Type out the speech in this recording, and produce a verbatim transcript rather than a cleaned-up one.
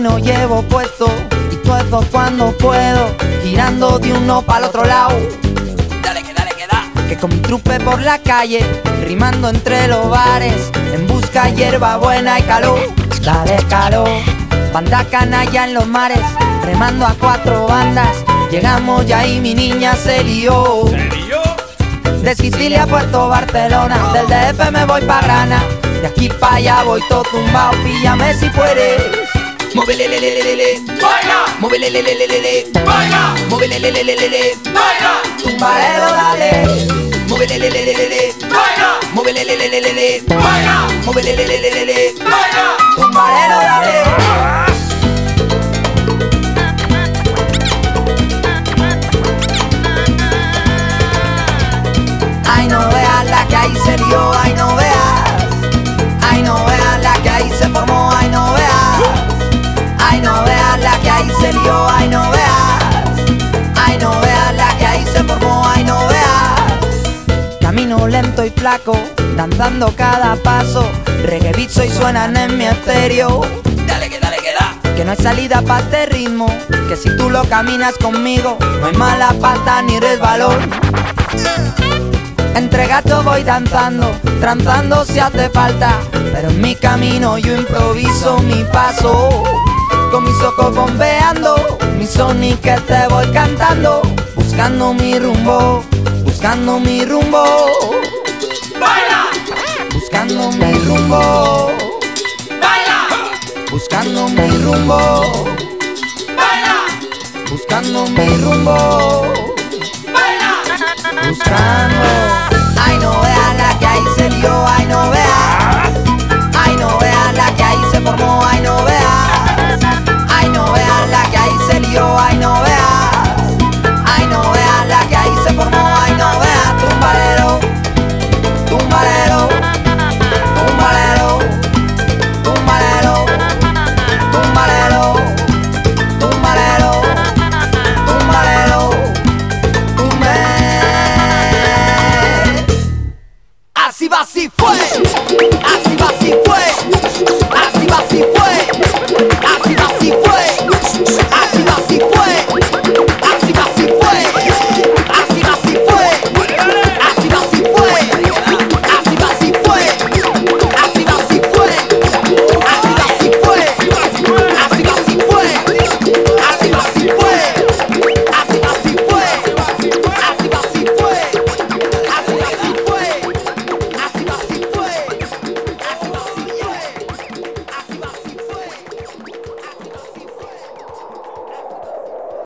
camino llevo puesto y tuerzo cuando puedo, girando de uno para el otro lado. Dale que dale que da. Que con mi trupe por la calle, rimando entre los bares, en busca de hierba buena y calor. Dale calor, banda canalla en los mares, remando a cuatro bandas. Llegamos ya y mi niña se lió. ¿Se lió? De Sicilia a Puerto Barcelona, del D F me voy pa' Grana, de aquí pa' allá voy todo tumbao, píllame si puedes. Móvele le le le le le. Baila. Móvele le le le le le. Baila. Móvele le le le le le. Baila. Tumbarelo dale. Móvele le le le le le. Baila. Móvele le le le le le. Baila. Móvele le le le le le. Baila. Tumbarelo dale. Ay no veas la que ahí se lió, ay no veas. Ay no veas la que ahí se formó, ay no veas. Ay no veas la que ahí se lió, ay no veas. Ay no veas la que ahí se formó, ay no veas. Camino lento y flaco, danzando cada paso, reggae beats hoy suenan en mi estéreo. Dale que dale que da. Que no hay salida pa' este ritmo, que si tú lo caminas conmigo, no hay mala pata ni resbalón. Entre gatos voy danzando, tranzando si hace falta, pero en mi camino yo improviso mi paso. Con mis ojos bombeando, mi sonic que te voy cantando, buscando mi rumbo, buscando mi rumbo. Baila. Buscando mi rumbo, Baila. buscando mi rumbo, Baila. buscando mi rumbo, Baila. buscando.